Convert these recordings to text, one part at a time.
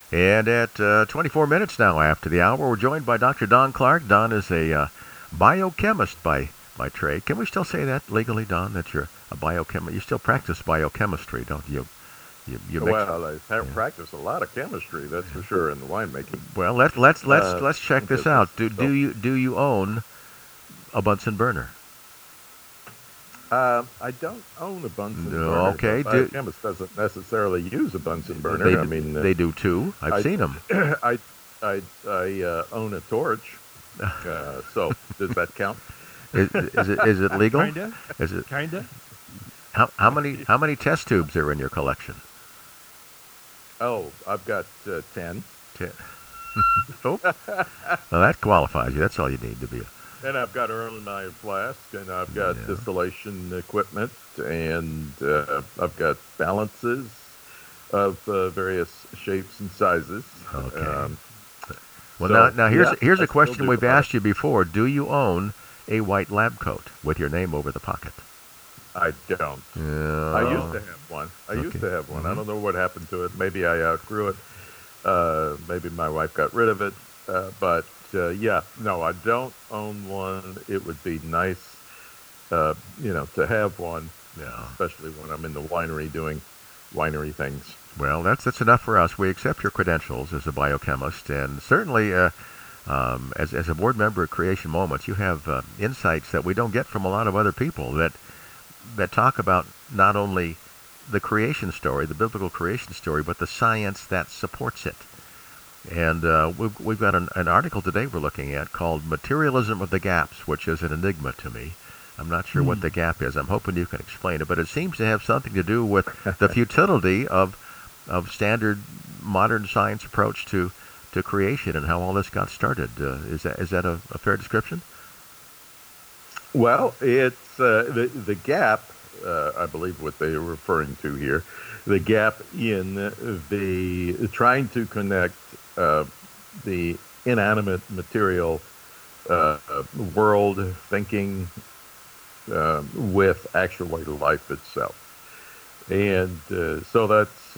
And at 24 minutes now after the hour, we're joined by Dr. Don Clark. Don is a biochemist by trade. Can we still say that legally, Don, that you're a biochemist? You still practice biochemistry, don't you? You mix. Well, I have practiced a lot of chemistry, that's for sure, in the winemaking Well, let's check this business. out. Do you own a Bunsen burner? I don't own a Bunsen No, burner. okay. A biochemist doesn't necessarily use a Bunsen burner. They, I mean, they do too. I've seen them. I own a torch. So does that count? Is it legal? Kinda. Is it Kinda. how many test tubes are in your collection? Oh, I've got 10. Oh, well, that qualifies you. That's all you need to be. And I've got Erlenmeyer flask, and I've got Yeah. distillation equipment, and I've got balances of various shapes and sizes. Okay. Well, So, now yeah, here's I a still question do we've the part. asked you before. Do you own a white lab coat with your name over the pocket? I don't. Yeah. I used to have one. I used to have one. I don't know what happened to it. Maybe I outgrew it. Maybe my wife got rid of it. But yeah, no, I don't own one. It would be nice, to have one, Yeah. especially when I'm in the winery doing winery things. Well, that's enough for us. We accept your credentials as a biochemist, and certainly, as a board member at Creation Moments, you have insights that we don't get from a lot of other people that talk about not only the creation story, the biblical creation story, but the science that supports it. And we've got an article today we're looking at called Materialism of the Gaps, which is an enigma to me. I'm not sure what the gap is. I'm hoping you can explain it, but it seems to have something to do with the futility of standard modern science approach to creation and how all this got started. Is that a fair description? Well, it's the gap. I believe what they are referring to here, the gap in the trying to connect the inanimate material world thinking with actually life itself, and so that's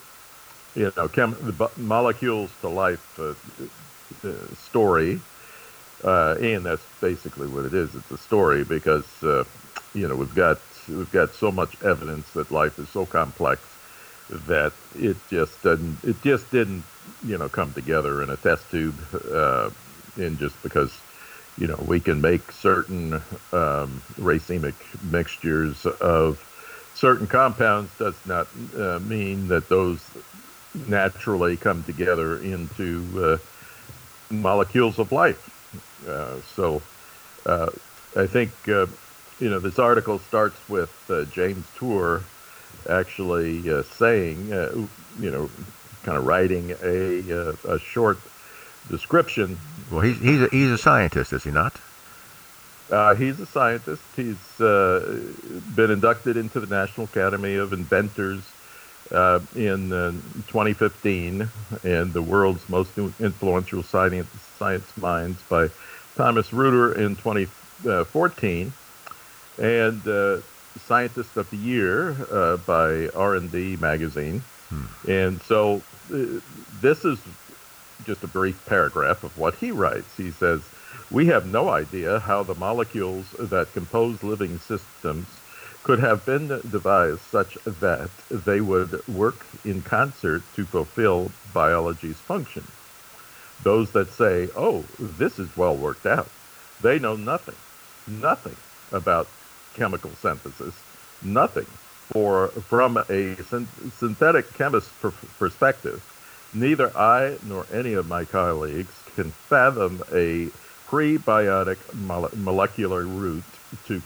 the molecules to life story. And that's basically what it is. It's a story because we've got so much evidence that life is so complex that it just didn't come together in a test tube, and just because we can make certain racemic mixtures of certain compounds does not mean that those naturally come together into molecules of life. So I think this article starts with James Tour actually saying, kind of writing a short description. Well, he's a scientist, is he not? He's a scientist. He's been inducted into the National Academy of Inventors in 2015, and the world's most influential science minds by Thomas Reuter in 2014, and Scientist of the Year by R&D magazine. And so this is just a brief paragraph of what he writes. He says, "We have no idea how the molecules that compose living systems could have been devised such that they would work in concert to fulfill biology's function. Those that say, oh, this is well worked out, they know nothing about chemical synthesis, nothing. From a synthetic chemist perspective, neither I nor any of my colleagues can fathom a prebiotic molecular route to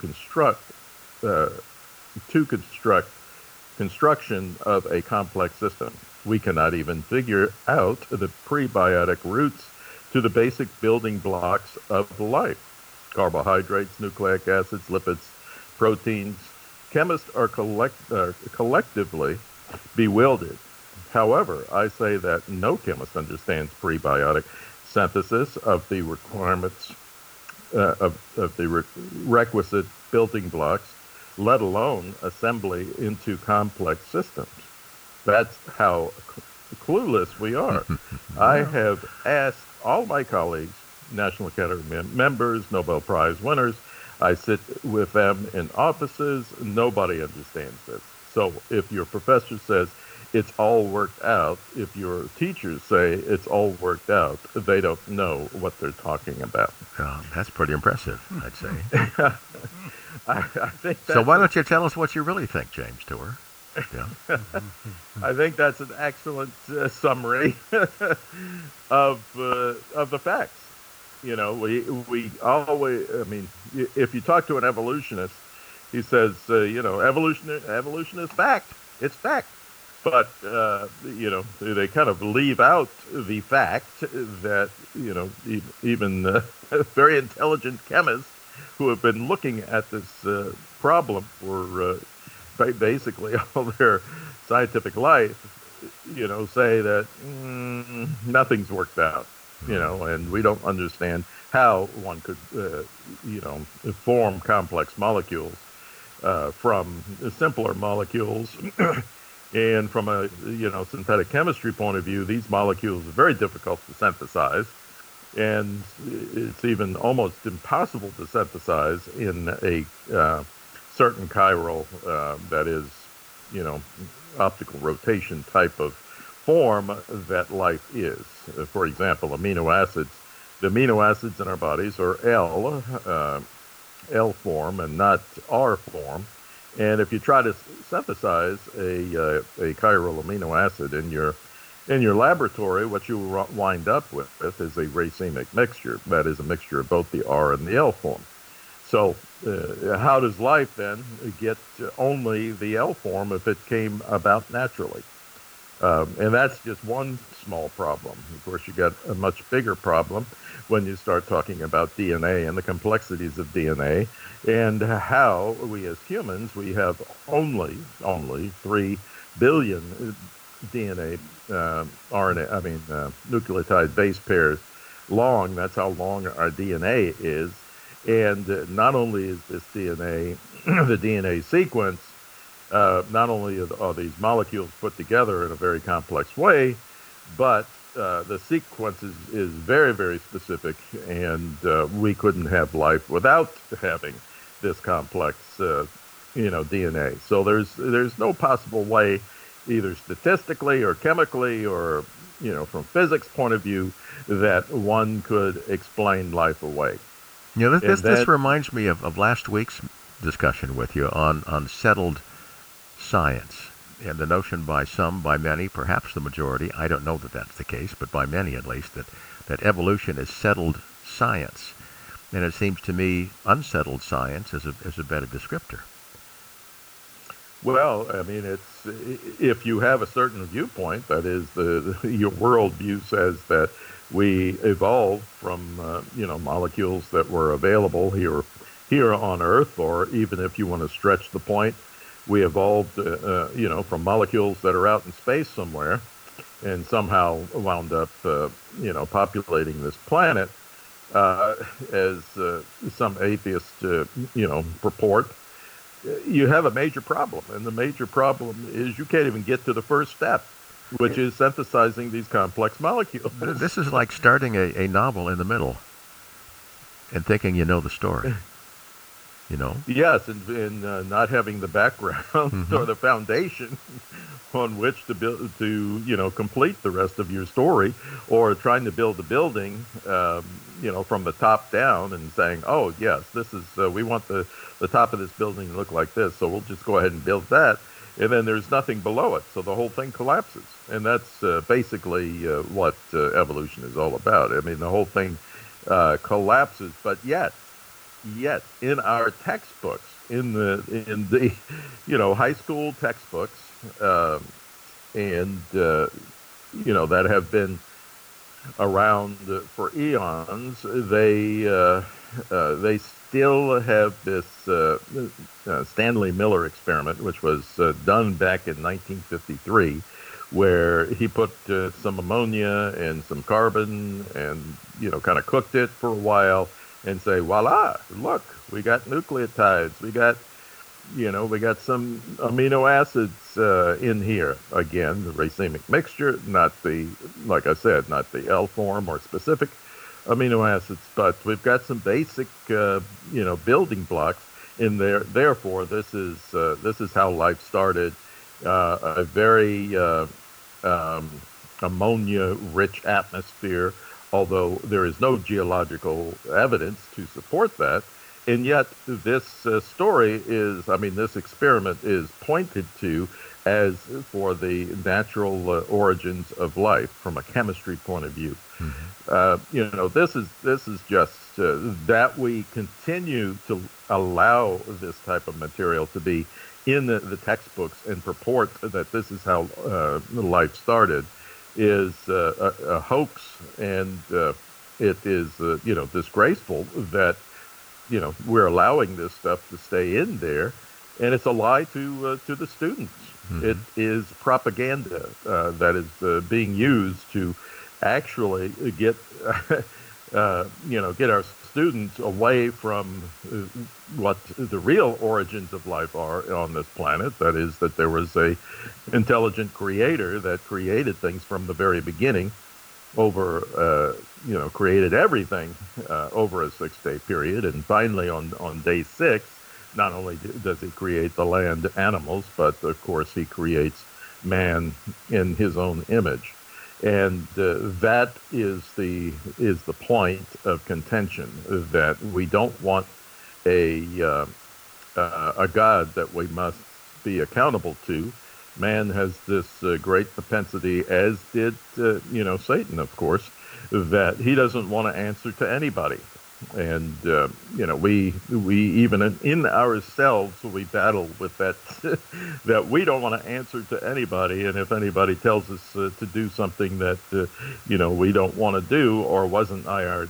construction of a complex system. We cannot even figure out the prebiotic routes to the basic building blocks of life: carbohydrates, nucleic acids, lipids, proteins. Chemists are collectively bewildered. However, I say that no chemist understands prebiotic synthesis of the requirements of the requisite building blocks, let alone assembly into complex systems. That's how clueless we are. I have asked all my colleagues, National Academy members, Nobel Prize winners. I sit with them in offices. Nobody understands this. So if your professor says it's all worked out, if your teachers say it's all worked out, they don't know what they're talking about. That's pretty impressive, I'd say. I think so why don't you tell us what you really think, James Tour? Yeah. I think that's an excellent summary of the facts. You know, we always. I mean, if you talk to an evolutionist, he says, evolution is fact. It's fact. But they kind of leave out the fact that even very intelligent chemists who have been looking at this problem for basically all their scientific life, say that nothing's worked out, and we don't understand how one could, form complex molecules from simpler molecules. And from a, synthetic chemistry point of view, these molecules are very difficult to synthesize. And it's even almost impossible to synthesize in a certain chiral, that is, optical rotation type of form that life is. For example, amino acids. The amino acids in our bodies are L form and not R form. And if you try to synthesize a chiral amino acid in your laboratory, what you wind up with is a racemic mixture. That is a mixture of both the R and the L form. So how does life then get only the L form if it came about naturally? And that's just one small problem. Of course, you got a much bigger problem when you start talking about DNA and the complexities of DNA and how we as humans, we have only 3 billion DNA, nucleotide base pairs long. That's how long our DNA is. And not only is this DNA, the DNA sequence, not only are these molecules put together in a very complex way, but the sequence is very, very specific, and we couldn't have life without having this complex, DNA. So there's no possible way, either statistically or chemically or, from physics point of view, that one could explain life away. This reminds me of last week's discussion with you on settled science and the notion by some, by many, perhaps the majority, I don't know that that's the case, but by many at least, that evolution is settled science. And it seems to me unsettled science is a better descriptor. Well, I mean, it's if you have a certain viewpoint, that is, your worldview says that we evolved from molecules that were available here on Earth, or even if you want to stretch the point, we evolved from molecules that are out in space somewhere, and somehow wound up populating this planet, as some atheists purport. You have a major problem, and the major problem is you can't even get to the first step, which is synthesizing these complex molecules. This is like starting a novel in the middle and thinking you know the story. Yes, and not having the background or the foundation on which to build, to complete the rest of your story, or trying to build a building, from the top down and saying, oh yes, this is we want the top of this building to look like this, so we'll just go ahead and build that, and then there's nothing below it, so the whole thing collapses, and that's basically what evolution is all about. I mean, the whole thing collapses, but yet in our textbooks, in the high school textbooks, and that have been around for eons, they still have this Stanley Miller experiment, which was done back in 1953, where he put some ammonia and some carbon and kind of cooked it for a while, and say, voila, look, we got nucleotides, we got We got some amino acids in here. Again, the racemic mixture, not the, like I said, not the L form or specific amino acids, but we've got some basic, building blocks in there. Therefore, this is how life started. A very um, ammonia-rich atmosphere, although there is no geological evidence to support that. And yet, this story is, I mean, this experiment is pointed to as for the natural origins of life from a chemistry point of view. This is just that we continue to allow this type of material to be in the textbooks and purport that this is how life started is a hoax, and it is disgraceful that we're allowing this stuff to stay in there, and it's a lie to the students. Mm-hmm. It is propaganda that is being used to actually get get our students away from what the real origins of life are on this planet. That is, that there was a intelligent creator that created things from the very beginning created everything over a 6-day period. And finally, on day 6, not only does he create the land animals, but of course he creates man in his own image. And that is the point of contention, that we don't want a God that we must be accountable to. Man has this great propensity, as did Satan, of course, that he doesn't want to answer to anybody. And we even in ourselves we battle with that that we don't want to answer to anybody. And if anybody tells us to do something that we don't want to do or wasn't our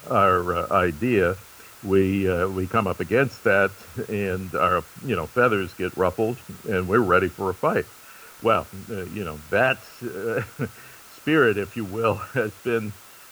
idea, we come up against that, and our feathers get ruffled, and we're ready for a fight. Well, that spirit, if you will, has been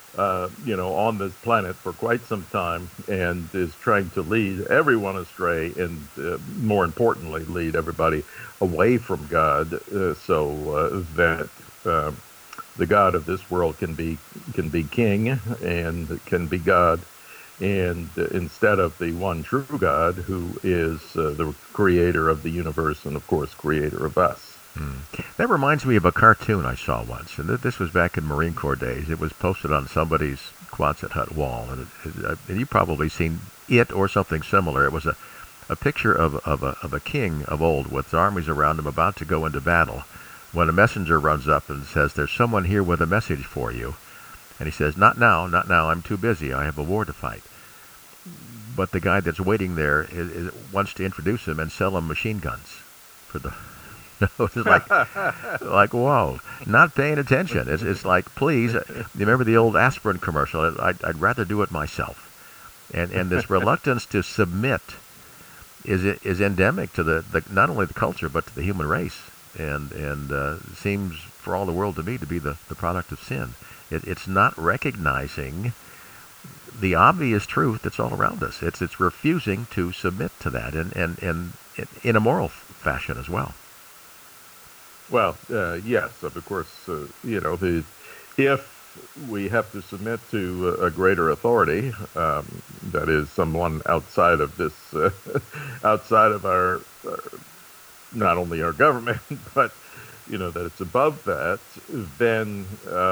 on this planet for quite some time, and is trying to lead everyone astray, and more importantly, lead everybody away from God, so that the God of this world can be king and can be God, and instead of the one true God, who is the creator of the universe and, of course, creator of us. That reminds me of a cartoon I saw once, and this was back in Marine Corps days. It was posted on somebody's Quonset hut wall, and you've probably seen it or something similar. It was a picture of a king of old with armies around him about to go into battle, when a messenger runs up and says, "There's someone here with a message for you." And he says, "Not now, not now, I'm too busy, I have a war to fight." But the guy that's waiting there wants to introduce him and sell him machine guns for the... It's like, whoa, not paying attention. It's like, please, you remember the old aspirin commercial? I'd rather do it myself. And this reluctance to submit is endemic to the not only the culture, but to the human race, and seems for all the world to me to be the product of sin. It's not recognizing the obvious truth that's all around us. It's refusing to submit to that, and in a moral fashion as well. Well, yes, of course, if we have to submit to a greater authority, that is someone outside of this, outside of our, not only our government, but, that it's above that, then,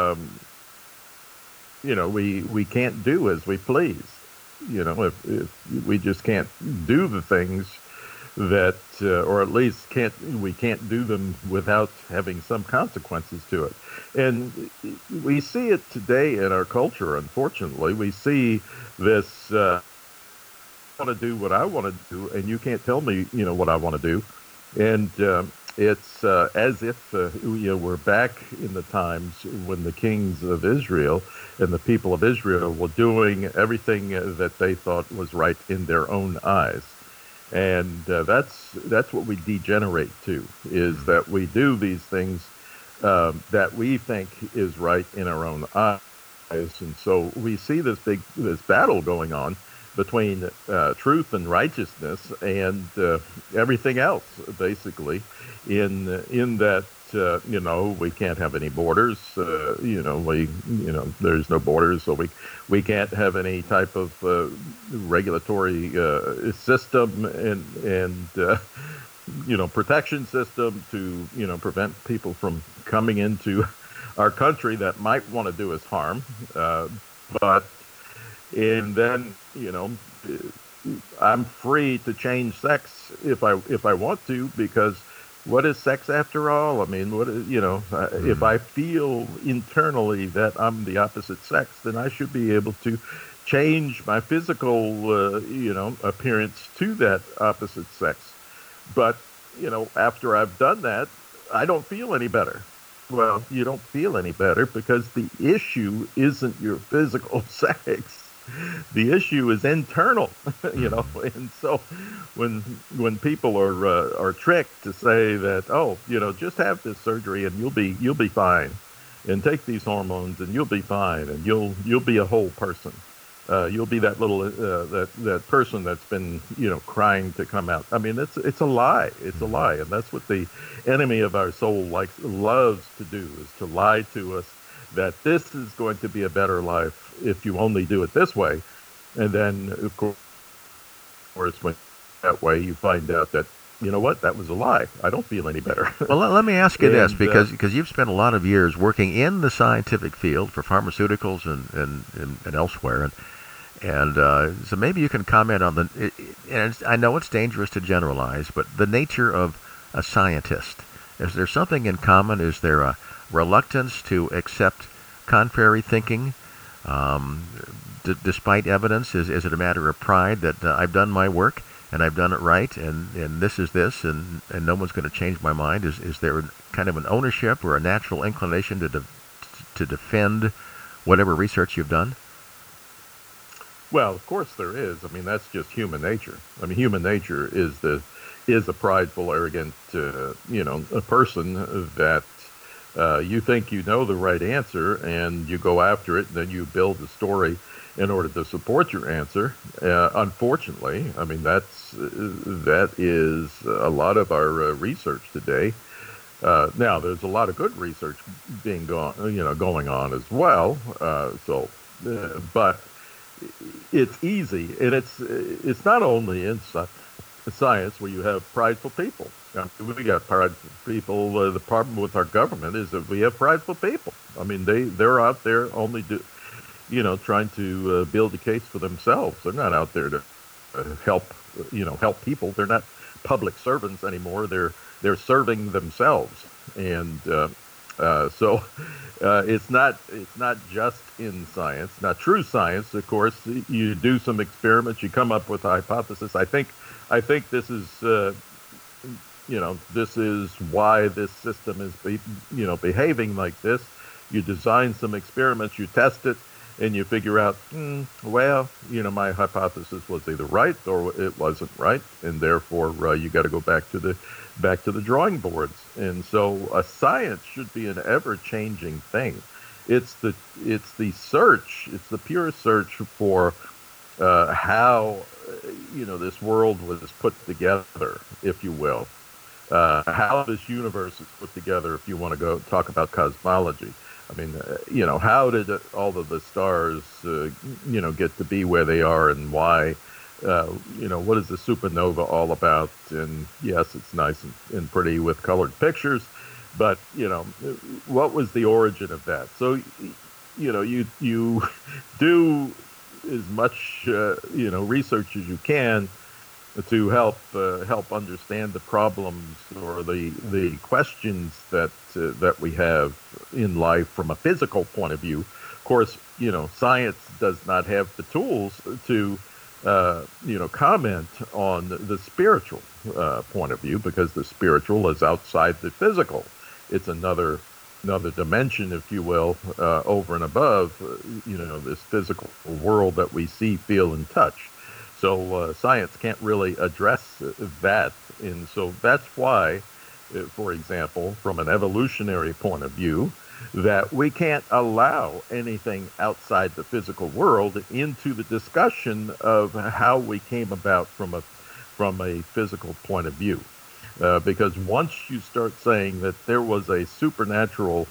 we can't do as we please. If we just can't do the things that, or at least we can't do them without having some consequences to it. And we see it today in our culture, unfortunately. We see this, I want to do what I want to do, and you can't tell me, what I want to do. And it's as if, we're back in the times when the kings of Israel and the people of Israel were doing everything that they thought was right in their own eyes. And that's what we degenerate to, is that we do these things that we think is right in our own eyes. And so we see this battle going on between truth and righteousness and everything else, basically. In that we can't have any borders. There's no borders, so we can't have any type of regulatory system and protection system to prevent people from coming into our country that might want to do us harm. But and then I'm free to change sex if I want to, because what is sex after all? I mean, if I feel internally that I'm the opposite sex, then I should be able to change my physical appearance to that opposite sex. But after I've done that, I don't feel any better. Well, you don't feel any better because the issue isn't your physical sex. The issue is internal, and so when people are tricked to say that, just have this surgery and you'll be fine, and take these hormones and you'll be fine, and you'll be a whole person. You'll be that little that person that's been crying to come out. I mean, it's a lie. It's a lie, and that's what the enemy of our soul loves to do, is to lie to us that this is going to be a better life if you only do it this way. And then, of course, when that way you find out that, that was a lie. I don't feel any better. Well, let me ask you this, because you've spent a lot of years working in the scientific field for pharmaceuticals and elsewhere. And so maybe you can comment on and I know it's dangerous to generalize, but the nature of a scientist. Is there something in common? Is there a reluctance to accept contrary thinking despite evidence? Is it a matter of pride that I've done my work and I've done it right, and this is this, and no one's going to change my mind? Is there kind of an ownership or a natural inclination to defend whatever research you've done? Well, of course there is. I mean, that's just human nature. I mean, human nature is a prideful, arrogant, a person that you think you know the right answer, and you go after it, and then you build a story in order to support your answer. Unfortunately, I mean, that is a lot of our research today. Now, there's a lot of good research going on as well. But it's easy, and it's not only in science where you have prideful people. We got prideful people. The problem with our government is that we have prideful people. I mean, they're out there only trying to build a case for themselves. They're not out there to help people. They're not public servants anymore. They're serving themselves, and so it's not just in science. Now, true science, of course, you do some experiments, you come up with a hypothesis. I think this is this is why this system is behaving like this. You design some experiments, you test it, and you figure out, my hypothesis was either right or it wasn't right, and therefore you got to go back to the drawing boards. And so a science should be an ever-changing thing. It's the search. It's the pure search for how this world was put together, if you will. How this universe is put together, if you want to go talk about cosmology. I mean, how did all of the stars, get to be where they are, and why? What is the supernova all about? And yes, it's nice and pretty with colored pictures, but what was the origin of that? So, you do as much research as you can to help understand the problems or the questions that we have in life from a physical point of view. Of course, science does not have the tools to comment on the spiritual point of view, because the spiritual is outside the physical. It's another dimension, if you will, over and above this physical world that we see, feel, and touch. So science can't really address that, and so that's why, for example, from an evolutionary point of view, that we can't allow anything outside the physical world into the discussion of how we came about from a physical point of view. Because once you start saying that there was a supernatural,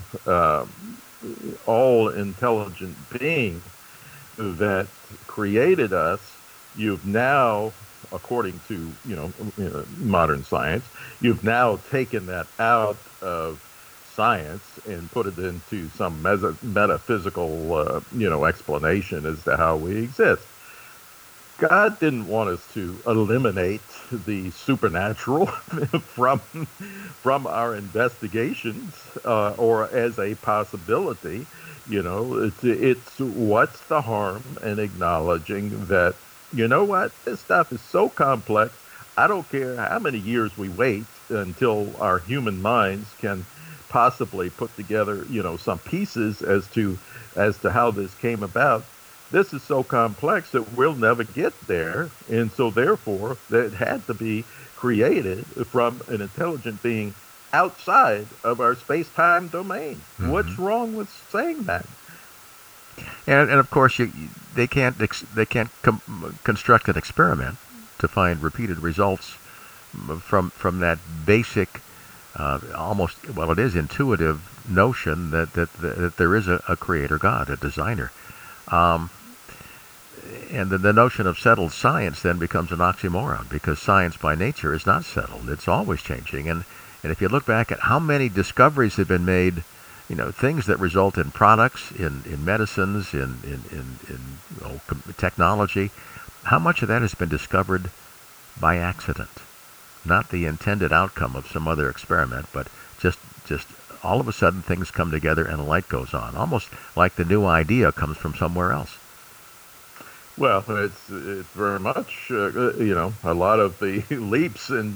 all intelligent being that created us, you've now, according to modern science, you've now taken that out of science and put it into some metaphysical explanation as to how we exist. God didn't want us to eliminate the supernatural from our investigations or as a possibility. It's what's the harm in acknowledging that, you know what, this stuff is so complex. I don't care how many years we wait until our human minds can possibly put together, some pieces as to how this came about. This is so complex that we'll never get there. And so therefore, it had to be created from an intelligent being outside of our space-time domain. Mm-hmm. What's wrong with saying that? And of course, they can't construct an experiment to find repeated results from that basic, almost, well, it is intuitive notion that there is a creator God, a designer. And the notion of settled science then becomes an oxymoron, because science by nature is not settled. It's always changing. And if you look back at how many discoveries have been made, things that result in products, in medicines, in technology, how much of that has been discovered by accident? Not the intended outcome of some other experiment, but just all of a sudden things come together and a light goes on, almost like the new idea comes from somewhere else. Well, it's very much a lot of the leaps in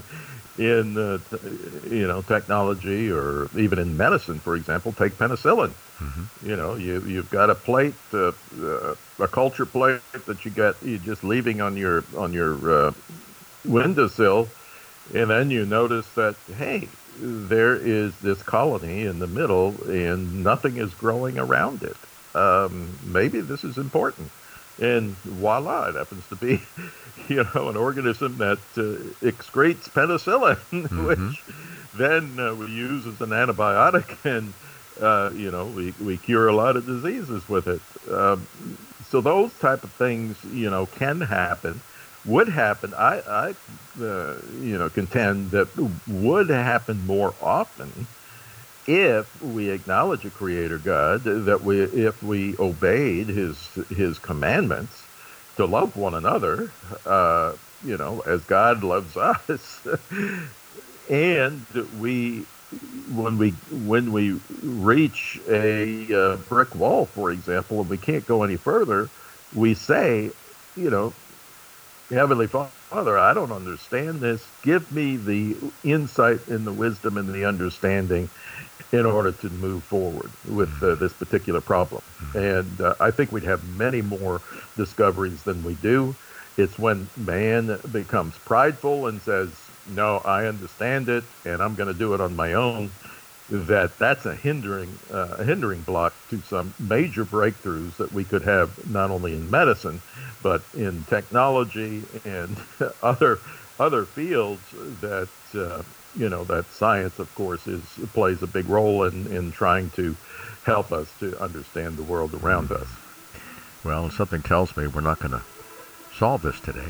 technology, or even in medicine, for example. Take penicillin. Mm-hmm. You've got a plate, a culture plate that you just leaving on your windowsill, and then you notice that, hey, there is this colony in the middle, and nothing is growing around it. Maybe this is important. And voila, it happens to be, an organism that excretes penicillin, mm-hmm. which then we use as an antibiotic, and we cure a lot of diseases with it. So those type of things, can happen, would happen. I contend that would happen more often if we acknowledge a creator God, if we obeyed his commandments to love one another, as God loves us, and when we reach a brick wall, for example, and we can't go any further, we say, Heavenly Father, I don't understand this. Give me the insight and the wisdom and the understanding in order to move forward with this particular problem. And I think we'd have many more discoveries than we do. It's when man becomes prideful and says, no, I understand it, and I'm going to do it on my own, that's a hindering block to some major breakthroughs that we could have, not only in medicine, but in technology and other fields that that science, of course, plays a big role in trying to help us to understand the world around us. Well, something tells me we're not going to solve this today.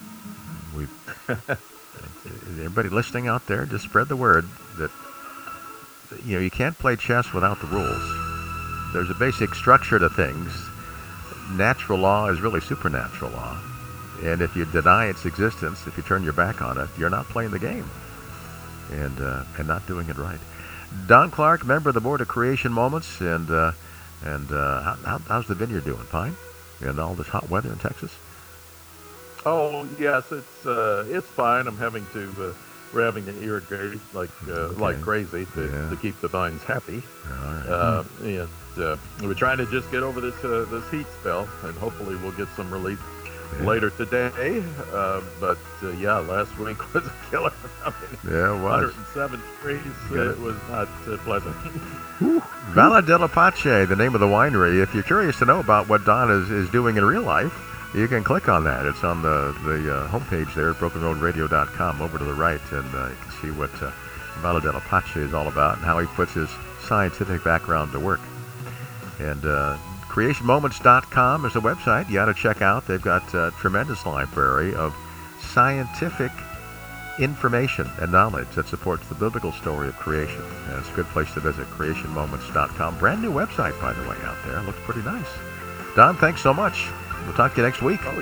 Everybody listening out there, just spread the word that you can't play chess without the rules. There's a basic structure to things. Natural law is really supernatural law. And if you deny its existence, if you turn your back on it, you're not playing the game and not doing it right. Don Clark, member of the Board of Creation Moments, and how's the vineyard doing? Fine? And all this hot weather in Texas? Oh yes, it's fine. We're having to irrigate like crazy to keep the vines happy. All right. And we're trying to just get over this heat spell, and hopefully we'll get some relief later today. But yeah, last week was a killer. I mean, Yeah, it was. 107 degrees. It was not pleasant. Valle della Pace, the name of the winery. If you're curious to know about what Don is doing in real life, you can click on that. It's on the homepage there at BrokenRoadRadio.com over to the right, and you can see what Valle della Pace is all about and how he puts his scientific background to work. And CreationMoments.com is a website you ought to check out. They've got a tremendous library of scientific information and knowledge that supports the biblical story of creation. And it's a good place to visit, CreationMoments.com. Brand new website, by the way, out there. Looks pretty nice. Don, thanks so much. We'll talk to you next week.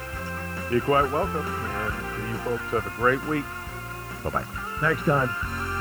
You're quite welcome. And you folks have a great week. Bye-bye. Thanks, Don.